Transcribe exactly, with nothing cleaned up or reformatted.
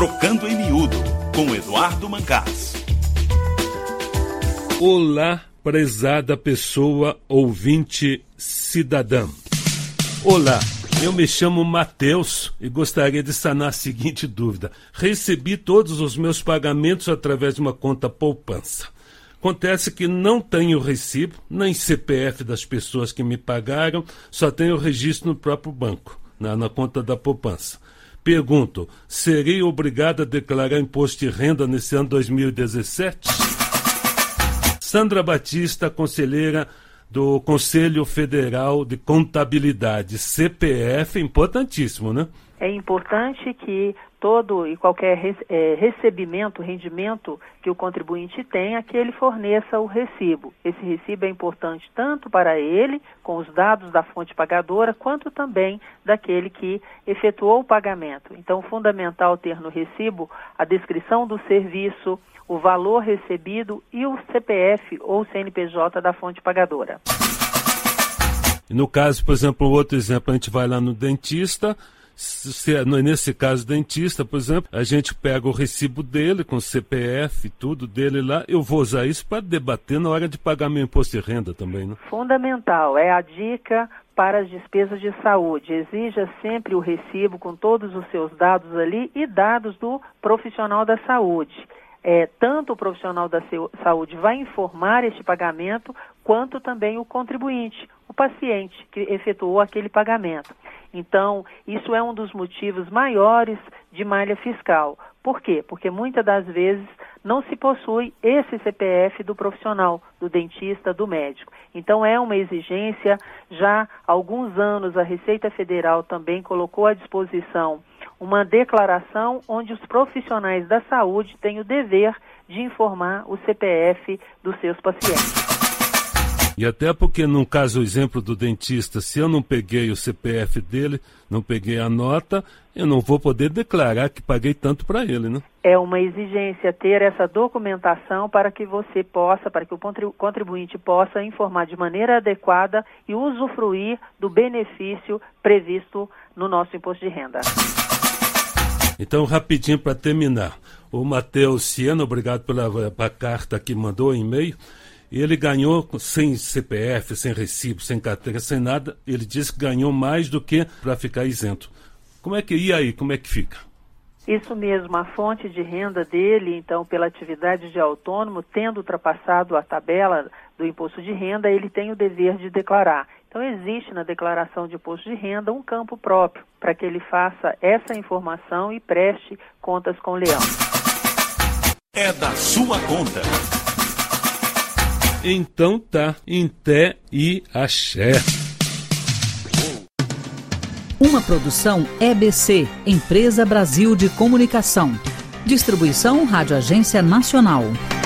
Trocando em Miúdo, com Eduardo Mancás. Olá, prezada pessoa ouvinte cidadã. Olá, eu me chamo Matheus e gostaria de sanar a seguinte dúvida. Recebi todos os meus pagamentos através de uma conta poupança. Acontece que não tenho recibo, nem C P F das pessoas que me pagaram, só tenho registro no próprio banco, na, na conta da poupança. Pergunto, serei obrigado a declarar imposto de renda nesse ano dois mil e dezessete? Sandra Batista, conselheira do Conselho Federal de Contabilidade, C P F, importantíssimo, né? É importante que todo e qualquer é, recebimento, rendimento que o contribuinte tenha, que ele forneça o recibo. Esse recibo é importante tanto para ele, com os dados da fonte pagadora, quanto também daquele que efetuou o pagamento. Então, fundamental ter no recibo a descrição do serviço, o valor recebido e o C P F ou C N P J da fonte pagadora. No caso, por exemplo, outro exemplo, a gente vai lá no dentista. Se, nesse caso, dentista, por exemplo, a gente pega o recibo dele com C P F, tudo dele lá. Eu vou usar isso para debater na hora de pagar meu imposto de renda também, né? Fundamental, é a dica para as despesas de saúde. Exija sempre o recibo com todos os seus dados ali e dados do profissional da saúde. É, tanto o profissional da saúde vai informar este pagamento, quanto também o contribuinte, o paciente que efetuou aquele pagamento. Então, isso é um dos motivos maiores de malha fiscal. Por quê? Porque muitas das vezes não se possui esse C P F do profissional, do dentista, do médico. Então, é uma exigência. Já há alguns anos a Receita Federal também colocou à disposição uma declaração onde os profissionais da saúde têm o dever de informar o C P F dos seus pacientes. E até porque, no caso, o exemplo do dentista, se eu não peguei o C P F dele, não peguei a nota, eu não vou poder declarar que paguei tanto para ele, né? É uma exigência ter essa documentação para que você possa, para que o contribuinte possa informar de maneira adequada e usufruir do benefício previsto no nosso imposto de renda. Então, rapidinho para terminar, o Matheus Siena, obrigado pela, pela carta que mandou, e-mail, ele ganhou sem C P F, sem recibo, sem carteira, sem nada, ele disse que ganhou mais do que para ficar isento. Como é que, e aí, como é que fica? Isso mesmo, a fonte de renda dele, então, pela atividade de autônomo, tendo ultrapassado a tabela do imposto de renda, ele tem o dever de declarar. Então, existe na declaração de imposto de renda um campo próprio para que ele faça essa informação e preste contas com o leão. É da sua conta. Então tá, em té e axé. Uma produção E B C, Empresa Brasil de Comunicação. Distribuição Rádio Agência Nacional.